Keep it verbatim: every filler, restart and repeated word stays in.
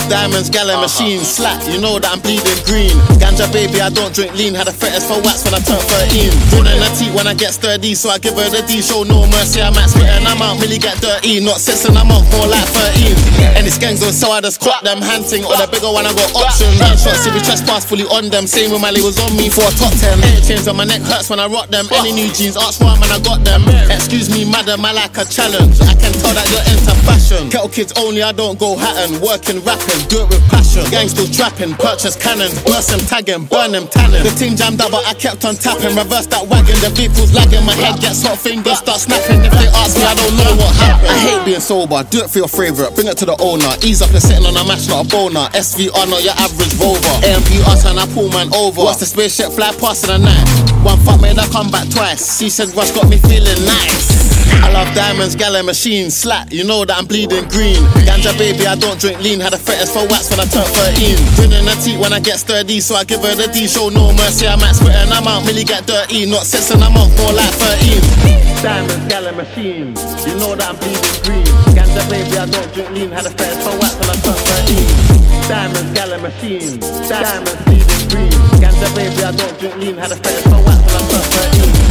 love diamonds, gallon machines. Slack, you know that I'm bleeding green. Ganja baby, I don't drink lean. Had a fetish for wax when I turned thirteen. Running a teeth when I get sturdy, so I give her the D. Show no mercy, I'm at spit and I'm out, really get dirty. Not six and I'm out, more like thirteen. And it's gangs on, so I just crack them hunting. Or the bigger one, I got options. Nine shots, if you trespass fully on them. Same with my labels on me for a top ten. Chains on my neck hurts when I rock them. Any new jeans, ask why man, I got them. Excuse me, madam, I like a challenge. I can tell that you're into fashion. Kettle kids only, I don't go hatting. Working, rapping, do it with passion. Gang still trapping, purchase cannons. Burst them, tagging, burn them, tanning. The team jammed up, but I kept on tapping. Reverse that wagon, the vehicle's lagging. My head gets hot, fingers start snapping. If they ask me, I don't know what happened. I hate being sober, do it for your favourite. Bring it to the owner. Ease up, you're sitting on a match, not a boner. S V R, not your average rover. A M P us and I pull man over. Watch the spaceship fly past in the night. One fuck made I come back twice. She said Rush got me feeling nice. I love diamonds, gallon machines. Slack, you know that I'm bleeding green. Ganja baby, I don't drink lean. Had a fetish for wax when I turned thirteen. Grinning a teeth when I get sturdy, so I give her the D. Show no mercy, I'm at spit and I'm out, really get dirty. Not six and I'm out, more like thirteen. Diamonds, gallon machines, you know that I'm bleeding green. Ganja baby, I don't drink lean. Had a fetish for wax when I turned thirteen. Diamonds, gallon machines, diamonds, bleeding green. Ganja baby, I don't drink lean. Had a fetish for wax when I turned thirteen.